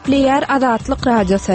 Nükleer Azatlyk Radiosu.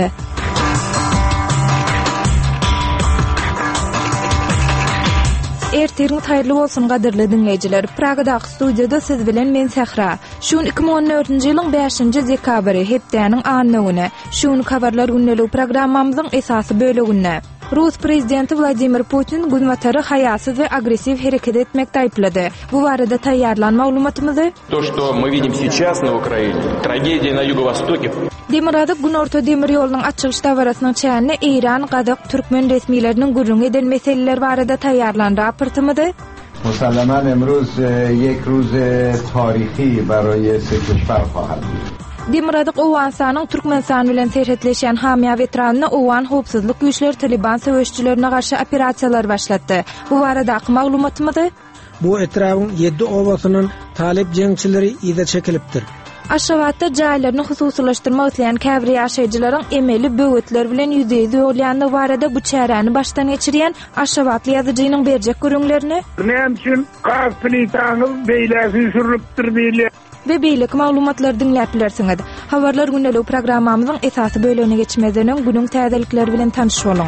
Ertiriň taýyrly bolsun gaderli dinleýijiler. Pragadaky studiýada siz bilen men Sehra. Şuň 2014-nji ýylyň 5-nji dekabry hepdäniň anyny. Şuň habarlar günnelik programmamyzyň esasy böleginde. Rus prezidenti Vladimir Putin günwatary haýasyz we agressiv hereket etmekde aýplady. Bu barada taýýarlan maglumatymyzy То, что мы видим сейчас на Украине, трагедия на юго-востоке. Demirada Günorta demir ýolunyň açylyş dawrasynyň çäğine Iran, Gazak, Türkmen resmiýetleriniň gurrun eden meseleler barada taýýarlan raportymyzy مسلماً امروز یک روز تاریخی برای سه کشور خواهد بود. Demirada Owansanyň Türkmenistan bilen serhetleşen hamiýa weteranyna Owan howpsuzlyk güýçleri Taliban söwüşçilerine garşy operasiýalar başlatdy. Bu barada maglumatymyzy bu etrawyň 7 owasynyň talep jeňçileri ýa-da çekilipdir. Aşgabatda jaýlaryny hususlaşdyrmak isleýän käbir ýaşaýjylaryň emeli böwetler bilen ýüzeye ýolýandy barada bu çäräni başdan geçirýän Aşgabatly ýazyjynyň berjek görüňlerini näme üçin gaz plitany beýläsi sürüpdir diýilýär. Ve beýleki maglumatlar dinläp bilersiňiz. Habarlar günnelik programmamyzyň esasy bölegine geçmeden öň günüň täzelikleri bilen tanış boluň.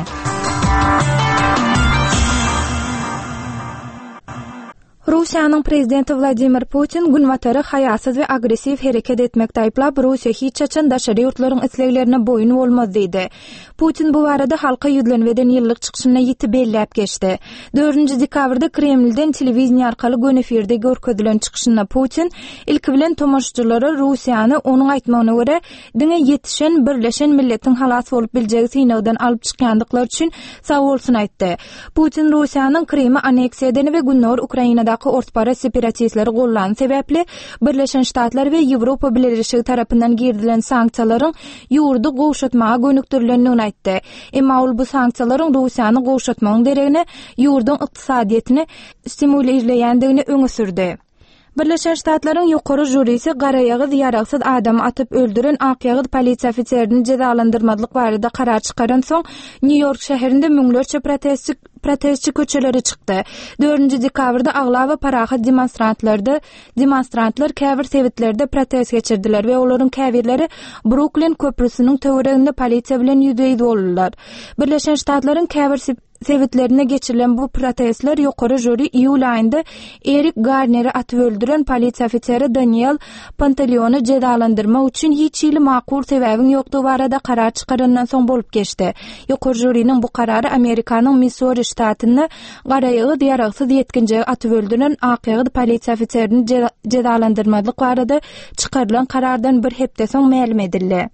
Rusiýanyň prezidenti Vladimir Putin günwatary haýasyz we agressiv hereket etmekde aýplap, Rusiýa hiç açan daşary ýurtlaryň isleglerine boyun bolmaz diýdi. Putin bu barada halka ýüzlenmeden ýyllyk çykyşyna ýiti belläp geçdi. 4-nji dekabrda Kremlden telewiziýa arkaly gün efirde görkezdilen çykyşynda Putin ilki bilen tomoşçylary Rusiýany onuň aýtmagyna görä diňe ýetişen Birleşen Milletiň halas bolup biljegi synagdan alyp çykýandyklar üçin sag bolsun aýtdy. Putin Rusiýanyň Kremi aneksiýa edeni we günler Ukrainada ortpara separatistleri gollan sebäpli Birleşen Ştatlar we Ýewropa Birleşigi tarapyndan girdilen sanksiýalaryň ýurdu gowşatmaga gönükdirilenini aýtdy. Emma ol bu sanksiýalaryň Rusiýany gowşatmagyň deregine ýurdun ykdysadyýetini stimulirleýändigini öňe sürdi. Birleşen Ştatlaryň ýokary jurisi garaýagyz ýaragsyz adam atyp öldüren Akýagyz polisiýa ofiserini cezalandyrmadlyk barada karar çykaran soň New York şäherinde müňlerçe protestçi köçeleri çykdy. 4-nji dekabrda agla we parahat demonstrantlar käbir sewitlerde protest geçirdiler we olaryň käbirleri Brooklyn köprüsiniň töwereginde polisiýa bilen ýüzeye boldular. Birleşen Ştatlaryň käbir sevitlerine geçirilen bu protestler ýokary jüri iýul aýynda Eric Garner'i atyp öldüren polisiýa ofiseri Daniel Pantaleon'u cezalandyrmak üçin hiç ýyly makul sebäbiň ýokdugy barada karar çykarandan soň bolup geçdi. Ýokary jüriniň bu karary Amerikanyň Missouri ştatyny garaýagy ýaragsyz ýetkinjege atyp öldüren Akýagyz polisiýa ofiserini cezalandyrmadlyk barada çykarylan karardan bir hepde soň ma'lum edildi.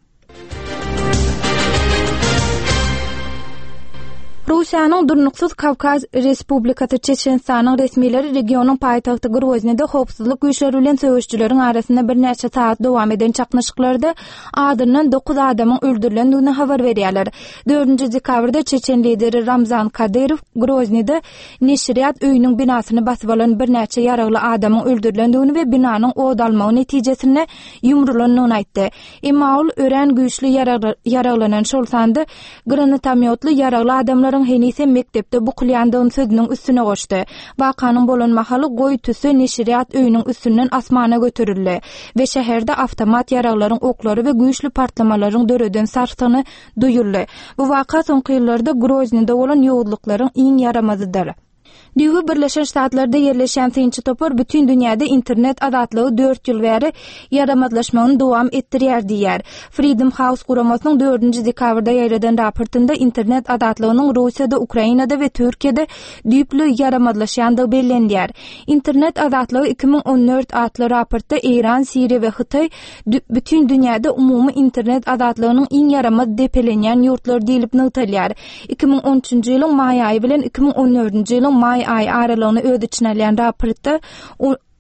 Rusiýanyň Durnuksuz Kavkaz Respublikasy Çeçenistanyň resmiýetleri regionyň paýtagty Groznyda howpsuzlyk güýçleri bilen söwüşçüleriň arasynda bir näçe saat dowam eden çaknaşyklarda adyndan 9 adamyň öldürilendigini habar berýärler. 4-nji dekabrda Çeçen lideri Ramzan Kadyrow Groznyda neşriýat öýüniň binasyny basyp alan bir näçe ýaragly adamyň öldürilendigini we binanyň od almagy netijesinde ýumrulanyny aýtdy. Emma ol ören güýçli yaraglanan şol sandy granatomyotly ýaragly adamlar henise mektepde bu kılyandygyny sözüniň üstüne goşdy. Wakanyň bolanmahaly goý tüsü neşriýat öýüniň üstünden asmana götürildi we şäherde awtomat ýaraglaryň oklary we güýçli partlamalaryň döreden sarsyny duýuldy. Bu waka soňky ýyllarda Groznyda bolan ýowudlyklaryň iň yaramazydyr. Diýip Birleşen Ştatlarda ýerleşen synçy topar bütün dünýäde internet azatlygy 4 ýyl bäri yaramazlaşmagyny dowam etdirýär diýär. Freedom House guramasynyň 4-nji dekabrda ýaýradan raportynda internet azatlygynyň Russiýada, Ukrainada we Türkiýede düýpli yaramazlaşýandygy bellendiýär. İnternet azatlygy 2014 adly raportda Iran, Siriýa we Hytaý bütün dünýäde umumy internet azatlygynyň iň yaramaz depelenýän ýurtlar diýilip nytalýar. 2013-nji ýylyň maý aýy bilen 2014-nji ýylyň maý aýy aralygyny öz içine alýan raportda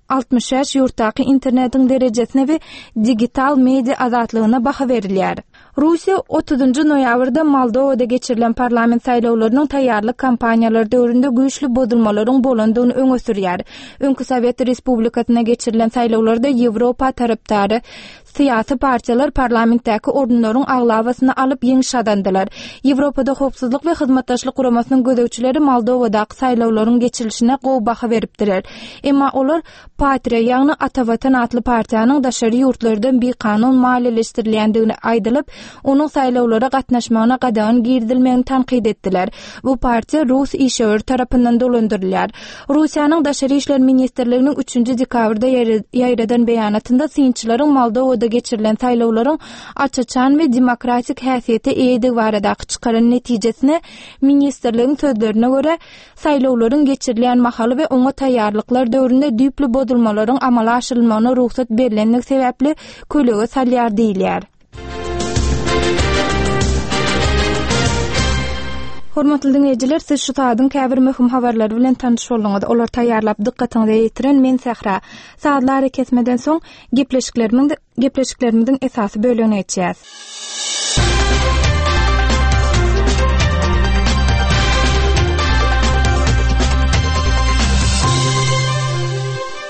66 ýurtdaky internetiň derejesine we digital media azatlygyna baha berilýär. Rusiya 30 noyabrda Moldovada geçirilen parlament saýlawlarynyň taýýarlyk kampaniýalary döwründe güýçli bozulmalaryň bolandygyny öňe sürýär. Öňkü Sowet Respublikasyna geçirilen saýlawlarda Ýewropa tarapdary siyasi partiýalar parlamentdäki orunlaryň aglawasyny alyp ýeňi şadandylar. Ýewropada howpsuzlyk we hyzmatdaşlyk guramasynyň gödäwçileri Moldowadaky saýlawlaryň geçirilişine gowy baha beripdiler. Emma olar Patriýa ýagny Atavatan adly partiýanyň daşary ýurtlardan bir kanun maliýeleşdirilýändigini aýdylyp, onun saýlawlara gatnaşmagyna gadagan girdilmegini tanqid etdiler. Bu partiýa Rus işgör tarapyndan dolandyrylýar. Rusiýanyň daşary işler ministrliginiň 3 dekabrda ýaýradan beýanatynda synçylaryň Moldowada geçirilen saýlawlaryň açyçan we demokratik häsiýeti eýdi baradaky çykaran netijesine ministrligiň sözlerine görä saýlawlaryň geçirilen mahaly we oňa taýýarlyklar döwründe düýpli bozulmalaryň amala aşyrylmagyna ruhsat berilendigi sebäpli kölege salýar diýilýär. Hormatly dinleyijiler, siz şu taýdan käbir möhüm habarlar bilen tanış bolňyz. Olar taýýarlap dikkatiňizi ýetiren men Sahra. Saatlar kesmeden soň gepleşiklerimizin esasy bölügine geçýäs.